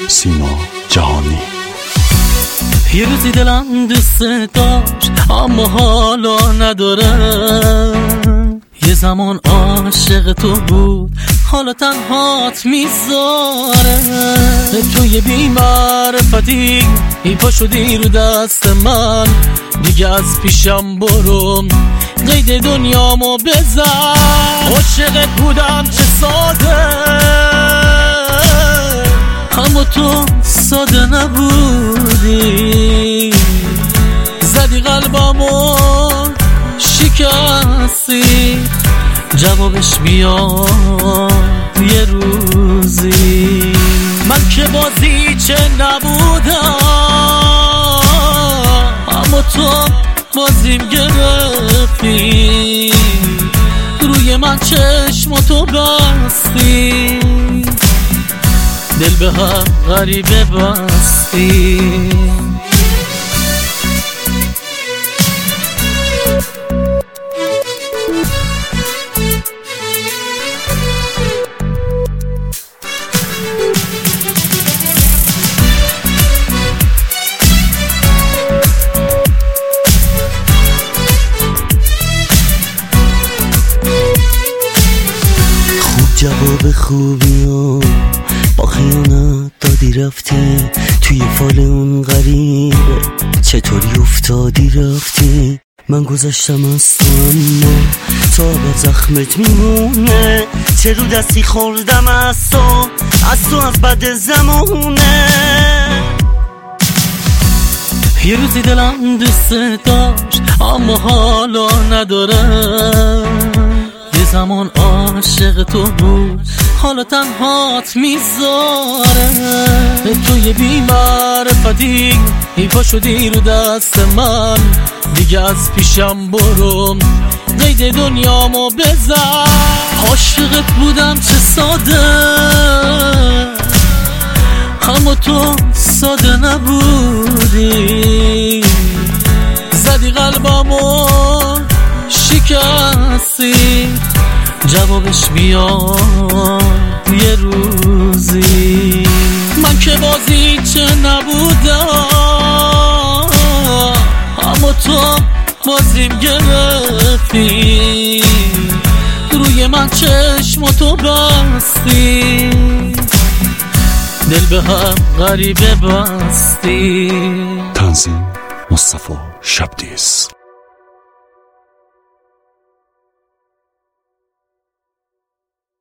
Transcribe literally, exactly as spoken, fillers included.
سیما جهانی. یه روزی دلم دوست داشت اما حالا ندارم، یه زمان عاشق تو بود حالا تنهات میذاره. توی بی‌معرفتی ای پا شدی رو دست من، دیگه از پیشم برو قید دنیامو بزن. عاشقت بودم چه ساده، اما تو ساده نبودی، زدی قلبمو شکستی، جوابش بیاد یه روزی. من که بازی چه نبودم، اما تو بازیم گرفتی، روی من چشم تو بستی، دل به هم غریبه بستی. جواب خوبی و با خیانت دادی رفتی، توی فال اون غریبه چطوری افتادی رفتی. من گذاشتم از تو اما تا با زخمت میمونه، چه رو دستی خوردم از تو، از تو از بد زمونه. یه روزی دلم دوست داشت اما حالا ندارم، یه زمان عاشق تو بود حالا تنهات میذاره. توی بی‌معرفتی ای پا شدی رو دست من، دیگه از پیشم برو قید دنیامو بزن. عاشقت بودم چه ساده، اما تو ساده نبودی، زدی قلبمو شکستی، جوابش بیاد یه روزی. من که بازی چه نبودم، اما تو بازیم گرفتی، روی من چشم تو بستی، دل به هم غریبه بستی. تنظیم مصطفی شبدیز.